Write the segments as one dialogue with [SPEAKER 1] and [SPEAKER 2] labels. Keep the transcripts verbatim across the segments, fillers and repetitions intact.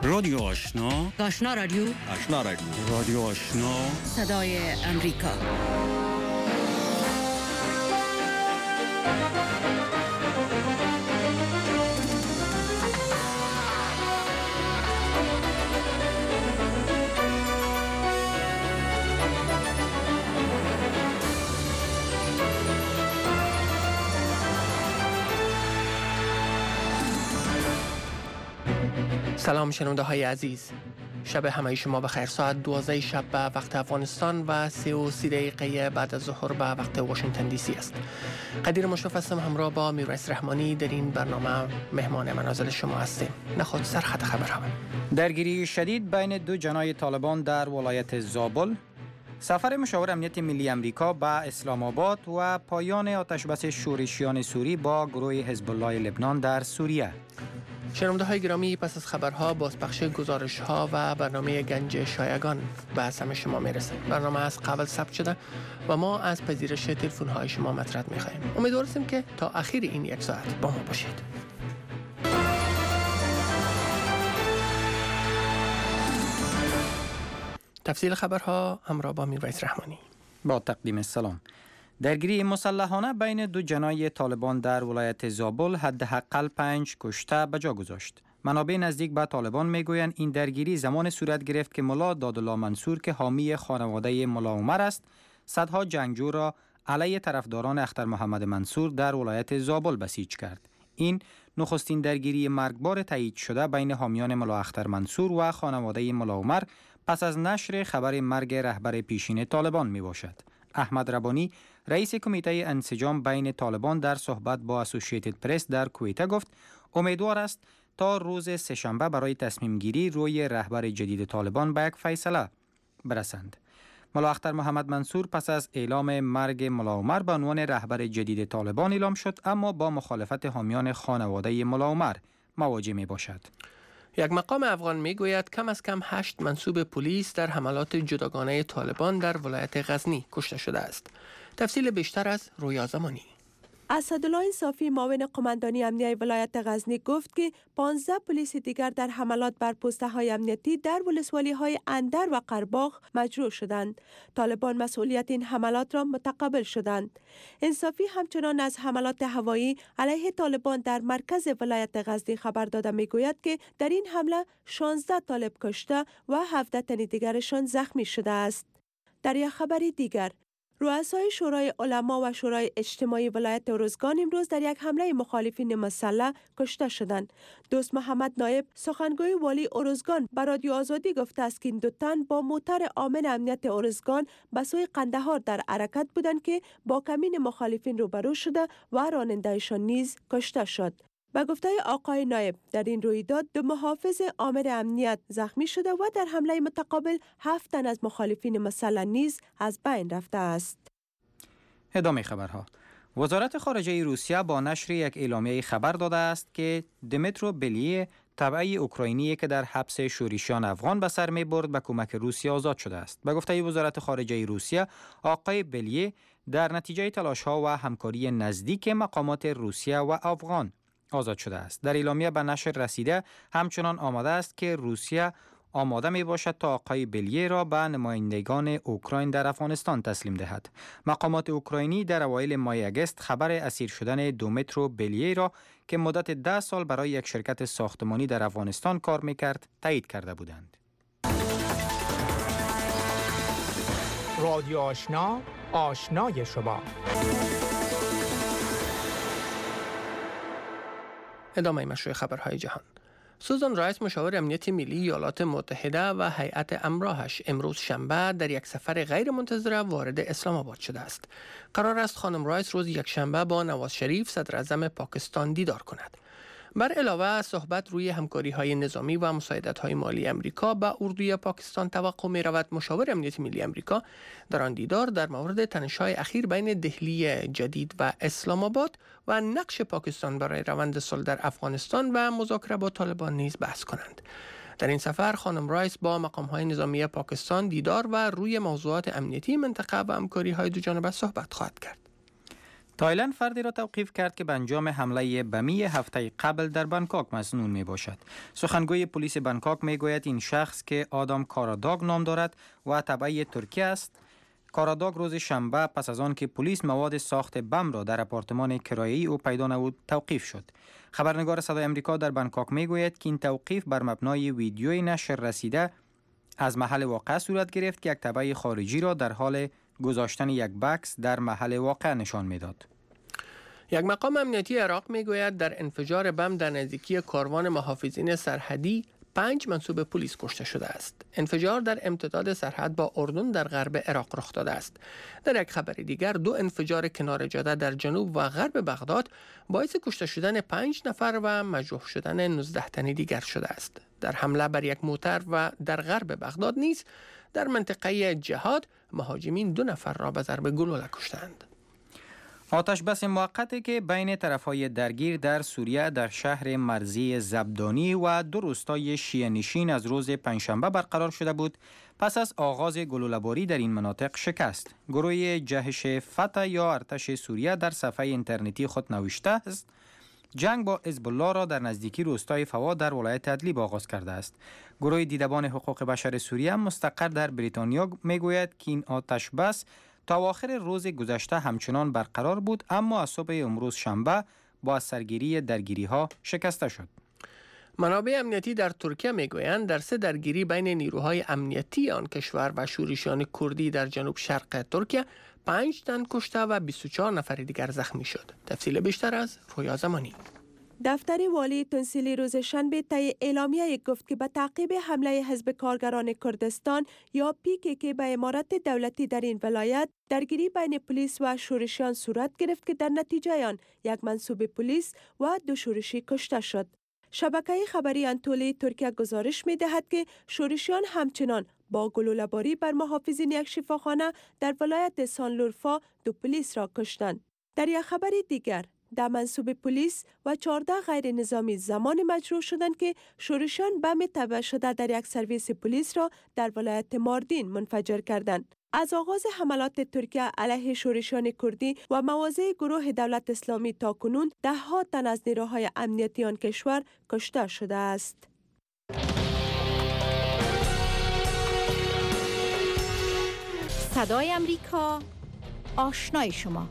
[SPEAKER 1] رادیو آشنا،
[SPEAKER 2] آشنا رادیو،
[SPEAKER 1] آشنا رادیو، رادیو آشنا،
[SPEAKER 2] صدای امریکا.
[SPEAKER 3] سلام شنونده های عزیز، شب همه شما بخیر. ساعت دوازده شب به وقت افغانستان و سی و سی دقیقه بعد از ظهر به وقت واشنگتن دی سی است. قدیر مشرف هستم، همراه با میرایس رحمانی در این برنامه مهمان منازل شما هستیم. نخود سرخط خبرها.
[SPEAKER 4] درگیری شدید بین دو جناح طالبان در ولایت زابل، سفر مشاور امنیت ملی امریکا به اسلام آباد و پایان آتشبس شورشیان سوری با گروه حزب الله لبنان در سوریه.
[SPEAKER 3] شنونده های گرامی، پس از خبرها بازپخش گزارش ها و برنامه گنج شایگان به سمع شما میرسه. برنامه از قبل ثبت شده و ما از پذیرش تلفن های شما مطرد میخواهیم. امیدوار هستیم که تا اخیر این یک ساعت با ما باشید. تفصیل خبرها همراه با میرایس رحمانی.
[SPEAKER 4] با تقدیم سلام. درگیری مسلحانه بین دو جناح طالبان در ولایت زابل حداقل پنج کشته به جا گذاشت. منابع نزدیک به طالبان میگویند این درگیری زمان صورت گرفت که ملا دادالله منصور که حامی خانواده ملا عمر است، صدها جنگجو را علیه طرفداران اختر محمد منصور در ولایت زابل بسیج کرد. این نخستین درگیری مرگبار تایید شده بین حامیان ملا اختر منصور و خانواده ملا عمر پس از نشر خبر مرگ رهبر پیشین طالبان می باشد. احمد ربانی، رئیس کمیته انسجام بین طالبان، در صحبت با اسوسییتد پرس در کویت گفت امیدوار است تا روز سه‌شنبه برای تصمیم گیری روی رهبر جدید طالبان به یک فیصله برسند. ملا اختر محمد منصور پس از اعلام مرگ ملا عمر به عنوان رهبر جدید طالبان اعلام شد، اما با مخالفت حامیان خانواده ملا عمر مواجه می باشد.
[SPEAKER 3] یک مقام افغان می گوید کم از کم هشت منصوب پلیس در حملات جداگانه طالبان در ولایت غزنی کشته شده است. تفصیل بیشتر از رویا زمانی.
[SPEAKER 5] اسدالله انصافی، معاون قماندانی امنیتی ولایت غزنی، گفت که پانزده پلیس دیگر در حملات بر پست‌های امنیتی در ولسوالی‌های اندر و قرباغ مجروح شدند. طالبان مسئولیت این حملات را متقبل شدند. انصافی همچنان از حملات هوایی علیه طالبان در مرکز ولایت غزنی خبر داده می‌گوید که در این حمله شانزده طالب کشته و هفده تن دیگرشان زخمی شده است. در یک خبر دیگر، رؤسای شورای علما و شورای اجتماعی ولایت ارزگان امروز در یک حمله مخالفین مسلح کشته شدند. دوست محمد نایب، سخنگوی والی ارزگان، به رادیو آزادی گفته است که این دو تن با موتر امن امنیت ارزگان به سوی قندهار در حرکت بودند که با کمین مخالفین روبرو شده و رانندهشان نیز کشته شد. به گفته آقای نایب، در این رویداد دو محافظ آمر امنیت زخمی شده و در حمله متقابل هفت تن از مخالفین مسلح نیز از بین رفته است.
[SPEAKER 4] ادامه خبرها. وزارت خارجه روسیه با نشر یک اعلامیه خبر داده است که دمیترو بلیه، تبعی اوکراینی که در حبس شورشیان افغان به سر می برد، به کمک روسیه آزاد شده است. به گفته وزارت خارجه روسیه، آقای بلیه در نتیجه تلاش‌ها و همکاری نزدیک مقامات روسیه و افغان آزاد شده است. در اعلامیه به نشر رسیده همچنان آماده است که روسیه آماده می باشد تا آقای بلیه را به نمایندگان اوکراین در افغانستان تسلیم دهد. مقامات اوکراینی در اوایل ماه اگست خبر اسیر شدن دومیترو بلیه را که مدت ده سال برای یک شرکت ساختمانی در افغانستان کار میکرد تایید کرده بودند.
[SPEAKER 6] رادیو آشنا، آشنای شما.
[SPEAKER 3] ادامه مشروع خبرهای جهان. سوزان رایس، مشاور امنیت ملی ایالات متحده و هیئت همراهش، امروز شنبه در یک سفر غیر منتظره وارد اسلام آباد شده است. قرار است خانم رایس روز یک شنبه با نواز شریف، صدر اعظم پاکستان، دیدار کند. بر علاوه صحبت روی همکاری‌های نظامی و مساعدت‌های مالی امریکا با اردوی پاکستان توقع می‌رود مشاور امنیت ملی امریکا در آن دیدار در مورد تنش‌های اخیر بین دهلی جدید و اسلام آباد و نقش پاکستان برای روند صلح در افغانستان و مذاکره با طالبان نیز بحث کنند. در این سفر خانم رایس با مقام‌های نظامی پاکستان دیدار و روی موضوعات امنیتی منطقه و همکاری‌های دو جانبه صحبت خواهد کرد.
[SPEAKER 4] تایلند فردی را توقیف کرد که به انجام حمله بمی هفته قبل در بانکوک مسنون می باشد. سخنگوی پلیس بانکوک می گوید این شخص که آدم کاراداگ نام دارد و تبعی ترکیه است. کاراداگ روز شنبه پس از آن که پلیس مواد ساخت بم را در آپارتمان کرایه‌ای او پیدا نمود توقیف شد. خبرنگار صدای آمریکا در بانکوک می گوید که این توقیف بر مبنای ویدیوی نشر رسیده از محل واقع صورت گرفت که یک تبع خارجی را در حال گذاشتن یک بکس در محل واقع نشان میداد.
[SPEAKER 3] یک مقام امنیتی عراق میگوید در انفجار بم در نزدیکی کاروان محافظین سرحدی پنج منصوب پلیس کشته شده است. انفجار در امتداد سرحد با اردن در غرب عراق رخ داده است. در یک خبر دیگر دو انفجار کنار جاده در جنوب و غرب بغداد باعث کشته شدن پنج نفر و مجروح شدن نوزده تن دیگر شده است. در حمله بر یک موتر و در غرب بغداد نیز در منطقه جهاد مهاجمین دو نفر را به ضرب گلوله کشتند.
[SPEAKER 4] آتش بس موقتی که بین طرفهای درگیر در سوریه در شهر مرزی زبدانی و دو روستای شیعه نشین از روز پنجشنبه برقرار شده بود پس از آغاز گلوله‌باری در این مناطق شکست. گروه جهش فتح یا ارتش سوریه در صفحه اینترنتی خود نوشته است جنگ با حزب الله را در نزدیکی روستای فوا در ولایت ادلیب آغاز کرده است. گروه دیدبان حقوق بشر سوریه مستقر در بریتانیا میگوید که این آتش بس تا آخر روز گذشته همچنان برقرار بود، اما از صبح امروز شنبه با سرگیری درگیری ها شکسته شد.
[SPEAKER 3] منابع امنیتی در ترکیه میگویند در سه درگیری بین نیروهای امنیتی آن کشور و شورشیان کردی در جنوب شرق ترکیه پنج تن کشته و بیست و چهار نفر دیگر زخمی شد. تفصیل بیشتر از رویا زمانی.
[SPEAKER 5] دفتر والی تونسیلی روز شنبه طی اعلامیه گفت که به تعقیب حمله حزب کارگران کردستان یا پی کی کی به امارت دولتی در این ولایت درگیری بین پلیس و شورشیان صورت گرفت که در نتیجه آن یک منصوب پلیس و دو شورشی کشته شد. شبکه خبری انتولی ترکیه گزارش می دهد که شورشیان همچنان با گلوله‌باری بر محافظین یک شفاخانه در ولایت سانلورفا دو پلیس را کشتند. در یک خبر دیگر در منصوب پلیس و چهارده غیر نظامی زمان مجروح شدند که شورشیان بم تبع شده در یک سرویس پلیس را در ولایت ماردین منفجر کردند. از آغاز حملات ترکیه علیه شورشیان کردی و مواضع گروه دولت اسلامی تا کنون ده ها تن از نیروهای امنیتی آن کشور کشته شده است.
[SPEAKER 2] صدای امریکا، آشنای شما.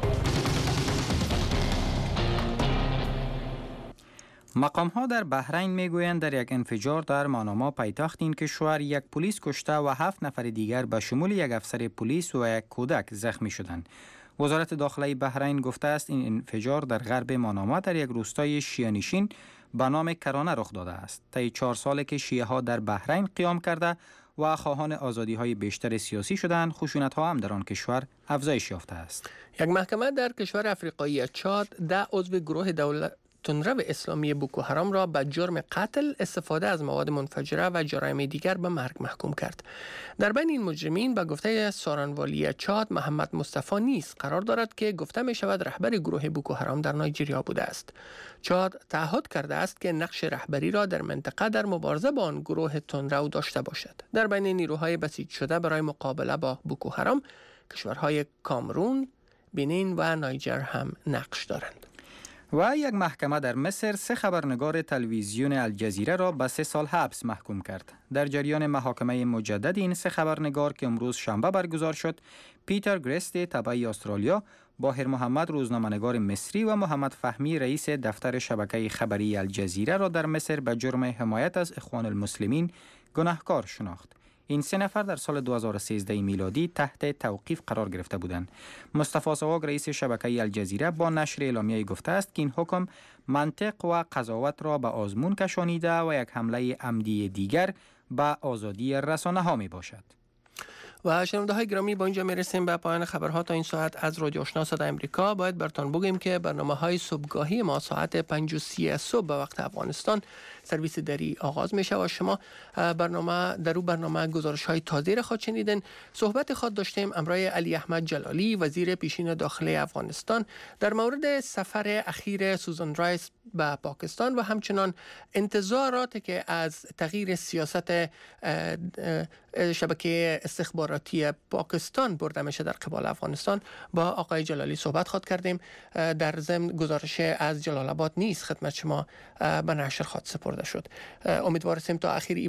[SPEAKER 4] مقام ها در بحرین میگویند در یک انفجار در ماناما پایتخت این کشور یک پلیس کشته و هفت نفر دیگر به شمول یک افسر پلیس و یک کودک زخمی شدند. وزارت داخله بحرین گفته است این انفجار در غرب ماناما در یک روستای شیعه نشین به نام کرانه رخ داده است. طی چهار ساله که شیعه ها در بحرین قیام کرده و خواهان آزادی های بیشتر سیاسی شدند، خشونت ها هم در آن کشور افزایش یافته است.
[SPEAKER 3] یک محکمه در کشور افریقایی چاد ده عضو گروه دولت تندرو اسلامی بوکو حرام را به جرم قتل، استفاده از مواد منفجره و جرایم دیگر به مرگ محکوم کرد. در بین این مجرمین به گفته سارانوالی چاد محمد مصطفی نیز قرار دارد که گفته می شود رهبر گروه بوکو حرام در نایجریا بوده است. چاد تعهد کرده است که نقش رهبری را در منطقه در مبارزه با آن گروه تندرو داشته باشد. در بین نیروهای بسیج شده برای مقابله با بوکو حرام کشورهای کامرون، بنین و نایجر هم نقش دارند.
[SPEAKER 4] و یک محکمه در مصر سه خبرنگار تلویزیون الجزیره را به سه سال حبس محکوم کرد. در جریان محاکمه مجدد این سه خبرنگار که امروز شنبه برگزار شد، پیتر گرستی تبعی استرالیا، باهر محمد روزنامه‌نگار مصری و محمد فهمی رئیس دفتر شبکه خبری الجزیره را در مصر به جرم حمایت از اخوان المسلمین گناهکار شناخت. این سه نفر در سال دو هزار و سیزده میلادی تحت توقیف قرار گرفته بودند. مصطفی سواگ رئیس شبکه الجزیره با نشر اعلامیه گفته است که این حکم منطق و قضاوت را به آزمون کشانیده و یک حمله عمدی دیگر به آزادی رسانه ها می باشد.
[SPEAKER 3] و شنونده های گرامی، با اینجا میرسیم به پایان خبرها تا این ساعت از رادیو آشنا صدای امریکا. باید براتون بگیم که برنامه های صبحگاهی ما ساعت پنج و سی صبح به وقت افغانستان سرویس دری آغاز میشه و شما برنامه در اون برنامه گزارش های تازه را خواهید شنیدین. صحبت خود داشتیم امرای علی احمد جلالی وزیر پیشین داخلی افغانستان در مورد سفر اخیر سوزان رایس به پاکستان و همچنان انتظاراتی که از تغییر سیاست شبکه استخباراتی پاکستان برده میشه در قبال افغانستان با آقای جلالی صحبت خواهد کردیم. در ضمن گزارش از جلال آباد نیز خدمت شما به نشر خواهد سپرده شد. امیدواریم تا اخیر